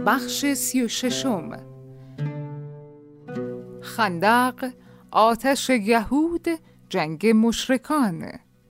بخش 36. خندق، آتش یهود، جنگ مشرکان.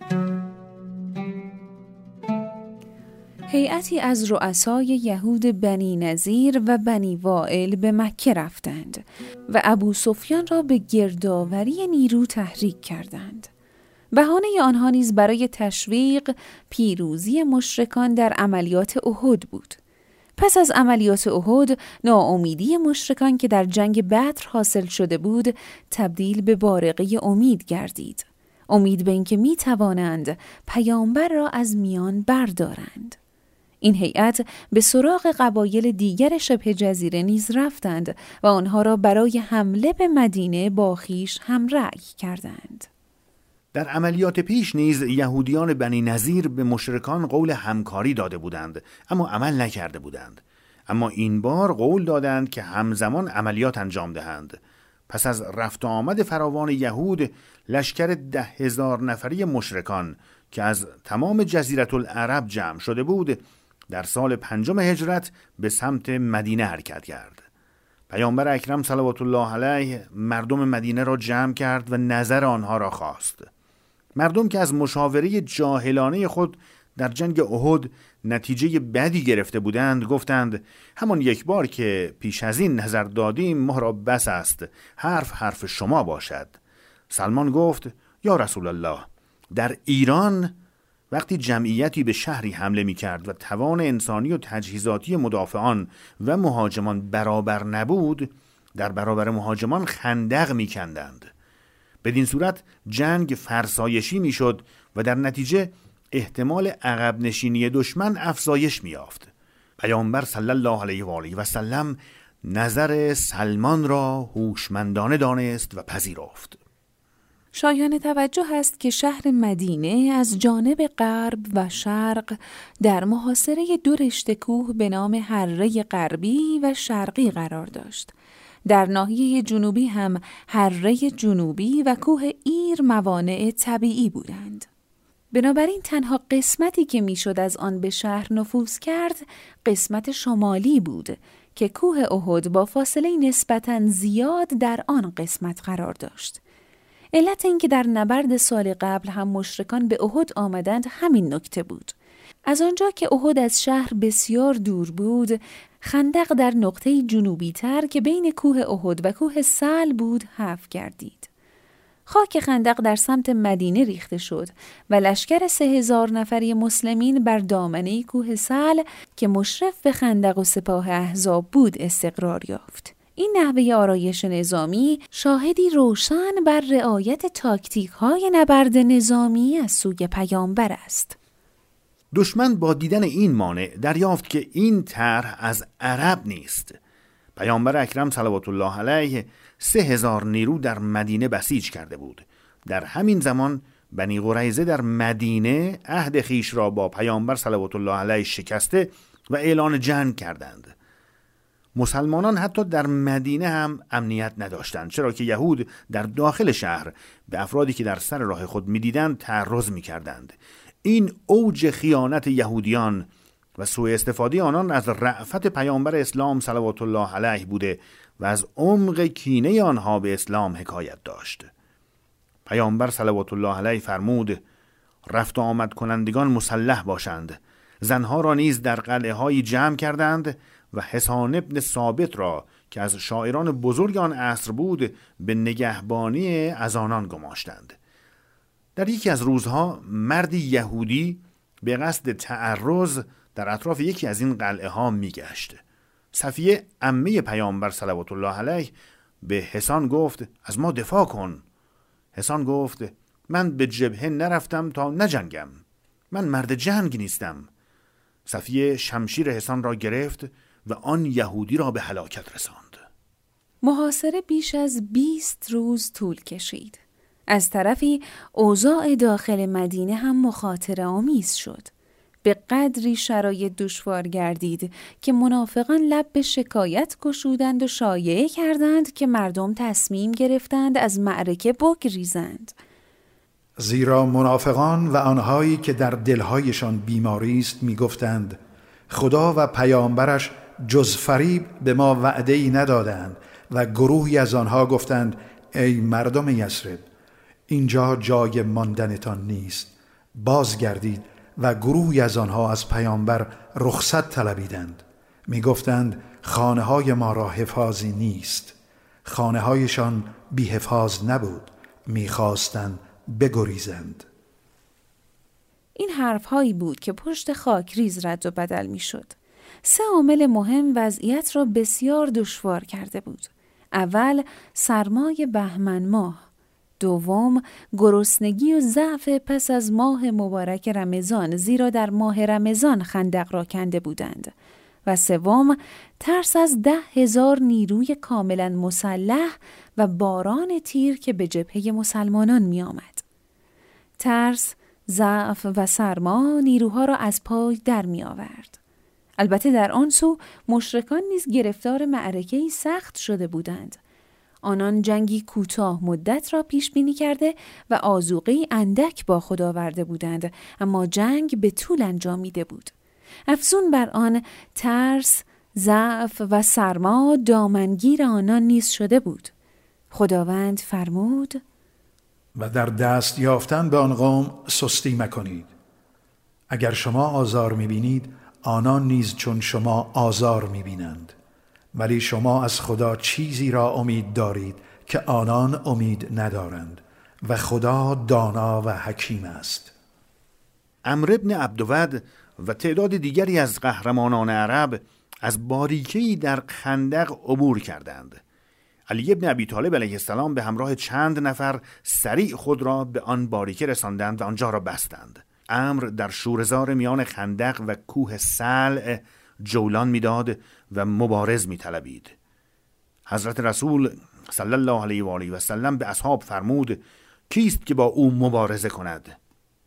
هیئتی از رؤسای یهود بنی نضیر و بنی وائل به مکه رفتند و ابو سفیان را به گردآوری نیرو تحریک کردند. بهانه آنها نیز برای تشویق پیروزی مشرکان در عملیات احد بود. پس از عملیات احد، ناامیدی مشرکان که در جنگ بدر حاصل شده بود، تبدیل به بارقه امید گردید. امید به اینکه می توانند پیامبر را از میان بردارند. این هیئت به سراغ قبایل دیگر شبه جزیره نیز رفتند و آنها را برای حمله به مدینه با خویش همرأی کردند. در عملیات پیش نیز یهودیان بنی نضیر به مشرکان قول همکاری داده بودند، اما عمل نکرده بودند. اما این بار قول دادند که همزمان عملیات انجام دهند. پس از رفت و آمد فراوان یهود، لشکر 10,000 نفری مشرکان که از تمام جزیره العرب جمع شده بود، در سال 5 هجرت به سمت مدینه حرکت کرد. پیامبر اکرم صلوات الله علیه مردم مدینه را جمع کرد و نظر آنها را خواست. مردم که از مشاوره جاهلانه خود در جنگ احد نتیجه بدی گرفته بودند، گفتند همان یک بار که پیش از این نظر دادیم ما را بس است، حرف شما باشد. سلمان گفت یا رسول الله، در ایران وقتی جمعیتی به شهری حمله می کرد و توان انسانی و تجهیزاتی مدافعان و مهاجمان برابر نبود، در برابر مهاجمان خندق می کندند. بدین صورت جنگ فرسایشی می شد و در نتیجه احتمال عقب نشینی دشمن افزایش می یافت. پیامبر صلی الله علیه و آله و سلم نظر سلمان را هوشمندانه دانست و پذیرفت. شایان توجه است که شهر مدینه از جانب غرب و شرق در محاصره 2 رشته کوه به نام هره غربی و شرقی قرار داشت. در ناحیه جنوبی هم هره جنوبی و کوه ایر موانع طبیعی بودند. بنابراین تنها قسمتی که میشد از آن به شهر نفوذ کرد قسمت شمالی بود که کوه احد با فاصله نسبتاً زیاد در آن قسمت قرار داشت. علت این که در نبرد سال قبل هم مشرکان به احد آمدند همین نکته بود. از آنجا که احد از شهر بسیار دور بود، خندق در نقطه جنوبی تر که بین کوه احد و کوه سل بود حفر گردید. خاک خندق در سمت مدینه ریخته شد و لشکر 3,000 نفری مسلمین بر دامنه کوه سل که مشرف به خندق و سپاه احزاب بود استقرار یافت. این نحوه آرایش نظامی شاهدی روشن بر رعایت تاکتیک‌های نبرد نظامی از سوی پیامبر است. دشمن با دیدن این مانع دریافت که این طرح از عرب نیست. پیامبر اکرم صلوات الله علیه 3,000 نیرو در مدینه بسیج کرده بود. در همین زمان بنی قریظه در مدینه عهد خیش را با پیامبر صلوات الله علیه شکسته و اعلان جنگ کردند. مسلمانان حتی در مدینه هم امنیت نداشتند، چرا که یهود در داخل شهر به افرادی که در سر راه خود می‌دیدند تعرض می‌کردند. این اوج خیانت یهودیان و سوء استفاده آنان از رأفت پیامبر اسلام صلوات الله علیه بوده و از عمق کینه آنها به اسلام حکایت داشت. پیامبر صلوات الله علیه فرمود رفت و آمد کنندگان مسلح باشند. زنها را نیز در قلعه‌هایی جمع کردند و حسان ابن ثابت را که از شاعران بزرگ آن عصر بود به نگهبانی از آنان گماشتند. در یکی از روزها مردی یهودی به قصد تعرض در اطراف یکی از این قلعه ها می گشت. صفیه عمه پیامبر صلوات الله علیه به حسان گفت از ما دفاع کن. حسان گفت من به جبهه نرفتم تا نجنگم، من مرد جنگ نیستم. صفیه شمشیر حسان را گرفت و آن یهودی را به هلاکت رساند. محاصره بیش از 20 روز طول کشید. از طرفی اوضاع داخل مدینه هم مخاطره آمیز شد. به قدری شرایط دشوار گردید که منافقان لب به شکایت گشودند و شایعه کردند که مردم تصمیم گرفتند از معرکه بگریزند. زیرا منافقان و آنهایی که در دلهایشان بیماری است میگفتند خدا و پیامبرش جز فریب به ما وعده‌ای ندادند و گروهی از آنها گفتند ای مردم یثرب اینجا جای ماندنتان نیست، بازگردید. و گروهی از آنها از پیامبر رخصت طلبیدند، می گفتند خانه های ما را حفاظی نیست. خانه هایشان بی حفاظ نبود، می خواستند بگریزند. این حرف هایی بود که پشت خاک ریز رد و بدل می شد. 3 عامل مهم وضعیت را بسیار دشوار کرده بود. اول سرمای بهمن ماه، دوم گرسنگی و ضعف پس از ماه مبارک رمضان، زیرا در ماه رمضان خندق را کنده بودند، و سوم ترس از 10,000 نیروی کاملا مسلح و باران تیر که به جبهه مسلمانان می آمد. ترس، ضعف و سرما نیروها را از پای در می آورد. البته در آن سو مشرکان نیز گرفتار معرکه‌ای سخت شده بودند. آنان جنگی کوتاه مدت را پیش بینی کرده و آذوقه‌ای اندک با خود آورده بودند، اما جنگ به طول انجامیده بود. افزون بر آن ترس، ضعف و سرما دامنگیر آنان نیز شده بود. خداوند فرمود و در دست یافتن به آن قوم سستی مکنید. اگر شما آزار می‌بینید آنان نیز چون شما آزار می‌بینند، ولی شما از خدا چیزی را امید دارید که آنان امید ندارند و خدا دانا و حکیم است. عمرو بن عبدود و تعداد دیگری از قهرمانان عرب از باریکه‌ای در خندق عبور کردند. علی بن ابی طالب علیه السلام به همراه چند نفر سریع خود را به آن باریکه رساندند و آنجا را بستند. عمرو در شوره‌زار میان خندق و کوه سلع جولان میداد و مبارز میطلبید. حضرت رسول صلی الله علیه و آله و سلم به اصحاب فرمود کیست که با او مبارزه کند؟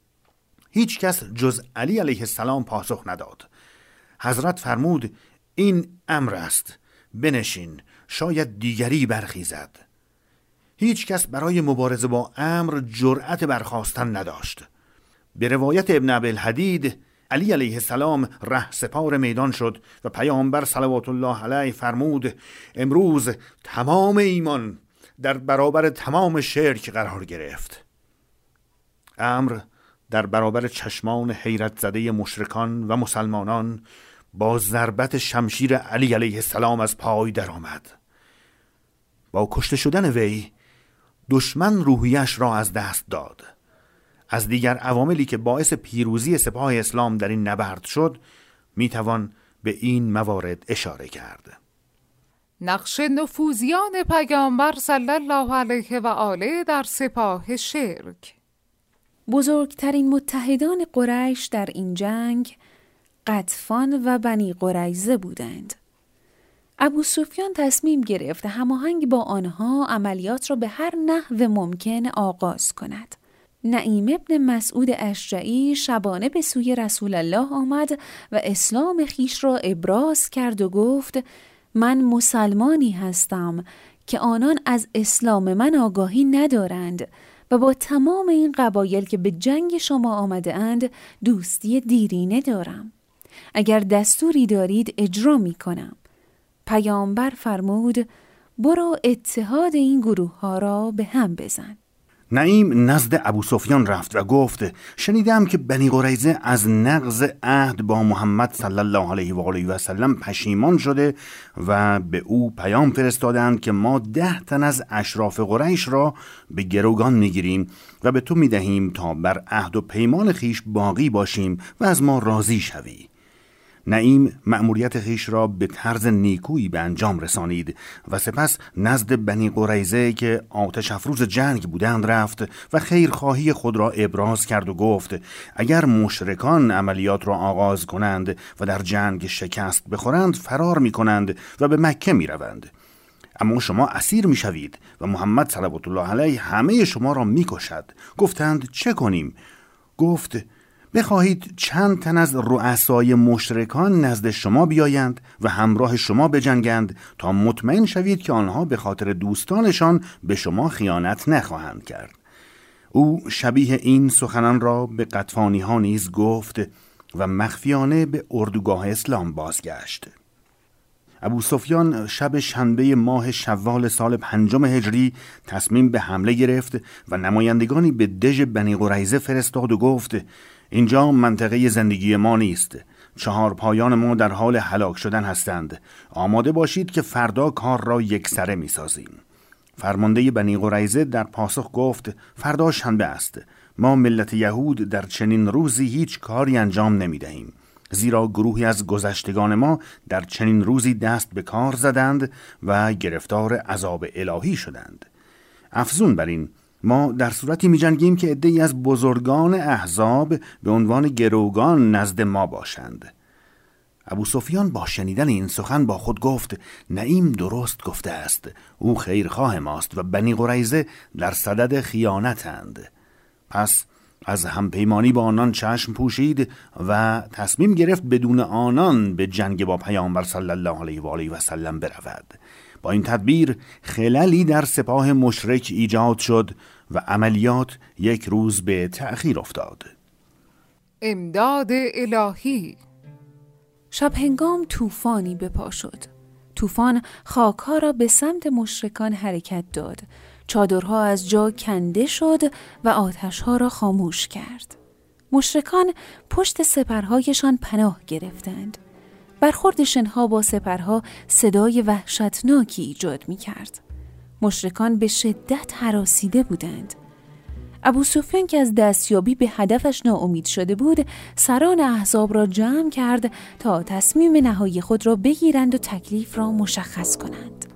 هیچ کس جز علی علیه السلام پاسخ نداد. حضرت فرمود این عمرو است، بنشین، شاید دیگری برخیزد. هیچ کس برای مبارزه با عمرو جرأت برخاستن نداشت. به روایت ابن ابی الحدید علی علیه السلام ره سپار میدان شد و پیامبر صلوات الله علیه فرمود امروز تمام ایمان در برابر تمام شرک قرار گرفت. عمرو در برابر چشمان حیرت زده مشرکان و مسلمانان با ضربت شمشیر علی علیه السلام از پای درآمد. با کشته شدن وی دشمن روحیش را از دست داد. از دیگر عواملی که باعث پیروزی سپاه اسلام در این نبرد شد میتوان به این موارد اشاره کرد. نقش نفوذیان پیامبر صلی الله علیه و آله در سپاه شرک. بزرگترین متحدان قریش در این جنگ غطفان و بنی قریظه بودند. ابو سفیان تصمیم گرفت هماهنگ با آنها عملیات را به هر نحو ممکن آغاز کند. نعیم ابن مسعود اشجعی شبانه به سوی رسول الله آمد و اسلام خیش را ابراز کرد و گفت من مسلمانی هستم که آنان از اسلام من آگاهی ندارند و با تمام این قبایل که به جنگ شما آمده اند دوستی دیرینه دارم. اگر دستوری دارید اجرا می کنم. پیامبر فرمود برو اتحاد این گروه ها را به هم بزن. نعیم نزد ابو سفیان رفت و گفت شنیدم که بنی قریظه از نقض عهد با محمد صلی الله علیه و آله و سلم پشیمان شده و به او پیام فرستادند که ما 10 تن از اشراف قریش را به گروگان میگیریم و به تو میدهیم تا بر عهد و پیمان خیش باقی باشیم و از ما راضی شوی. نعیم مأموریت خیش را به طرز نیکویی به انجام رسانید و سپس نزد بنی قریظه که آتش افروز جنگ بودند رفت و خیرخواهی خود را ابراز کرد و گفت اگر مشرکان عملیات را آغاز کنند و در جنگ شکست بخورند فرار می کنند و به مکه می روند. اما شما اسیر می شوید و محمد صلوات الله علیه همه شما را می کشد. گفتند چه کنیم؟ گفت بخواهید چند تن از رؤسای مشرکان نزد شما بیایند و همراه شما بجنگند تا مطمئن شوید که آنها به خاطر دوستانشان به شما خیانت نخواهند کرد. او شبیه این سخنان را به غطفانی ها نیز گفت و مخفیانه به اردوگاه اسلام بازگشت. ابوسفیان شب شنبه ماه شوال سال 5 هجری تصمیم به حمله گرفت و نمایندگانی به دژ بنی قریظه فرستاد و گفت اینجا منطقه زندگی ما نیست. 4 پایان ما در حال هلاک شدن هستند. آماده باشید که فردا کار را یکسره می‌سازیم. فرمانده بنی قریظه در پاسخ گفت فردا شنبه است. ما ملت یهود در چنین روزی هیچ کاری انجام نمی‌دهیم. زیرا گروهی از گذشتگان ما در چنین روزی دست به کار زدند و گرفتار عذاب الهی شدند. افزون بر این ما در صورتی می جنگیم که عده‌ای از بزرگان احزاب به عنوان گروگان نزد ما باشند. ابوسفیان با شنیدن این سخن با خود گفت نعیم درست گفته است. او خیرخواه ماست و بنی قریظه در صدد خیانتند. پس از همپیمانی با آنان چشم پوشید و تصمیم گرفت بدون آنان به جنگ با پیامبر صلی الله علیه و آله و سلم برود. با این تدبیر خللی در سپاه مشرک ایجاد شد و عملیات 1 روز به تأخیر افتاد. امداد الهی. شب هنگام طوفانی به پا شد. طوفان خاک‌ها را به سمت مشرکان حرکت داد. چادرها از جا کنده شد و آتش‌ها را خاموش کرد. مشرکان پشت سپرهایشان پناه گرفتند. برخورد شنها با سپرها صدای وحشتناکی ایجاد می‌کرد. مشرکان به شدت هراسیده بودند. ابوسفیان که از دستیابی به هدفش ناامید شده بود، سران احزاب را جمع کرد تا تصمیم نهایی خود را بگیرند و تکلیف را مشخص کنند.